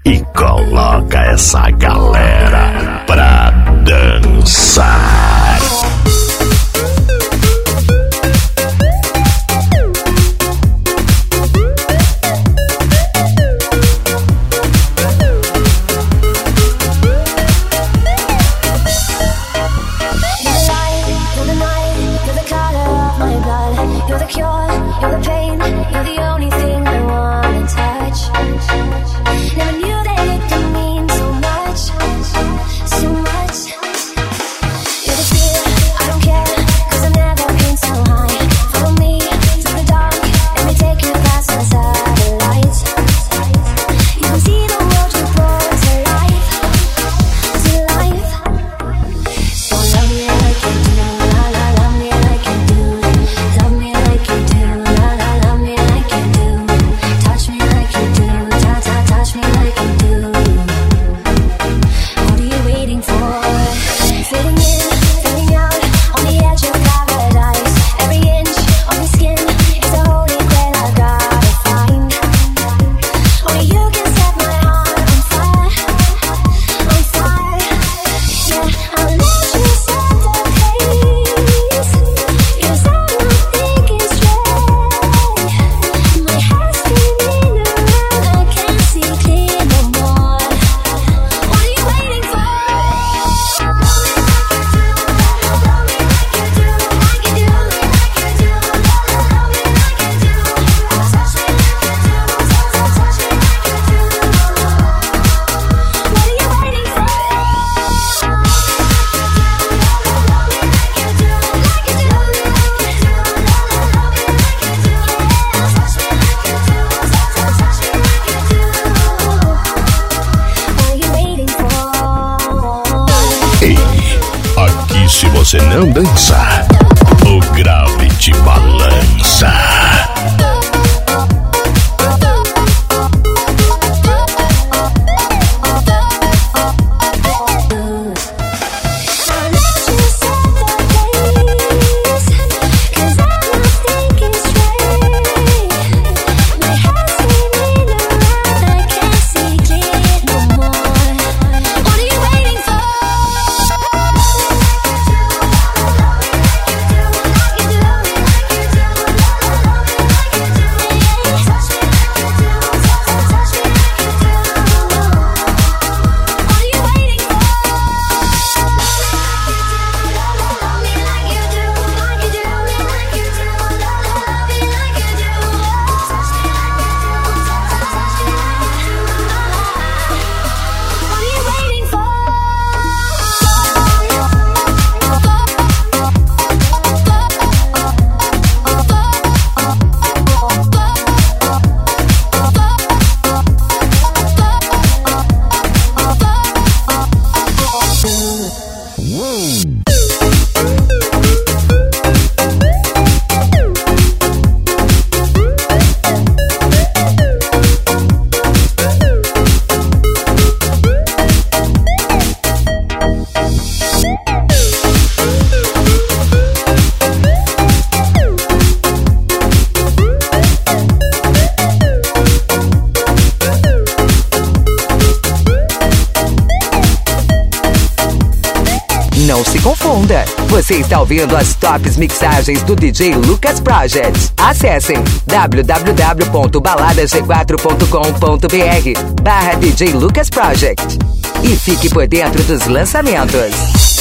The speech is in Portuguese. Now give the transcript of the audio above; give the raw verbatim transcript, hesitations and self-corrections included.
e coloca essa galera pra dançar. Se você não dançar, o grave te balança. Não se confunda, você está ouvindo as tops mixagens do D J Lucas Project. Acessem w w w ponto balada g quatro ponto com ponto b r barra D J Lucas Project e fique por dentro dos lançamentos.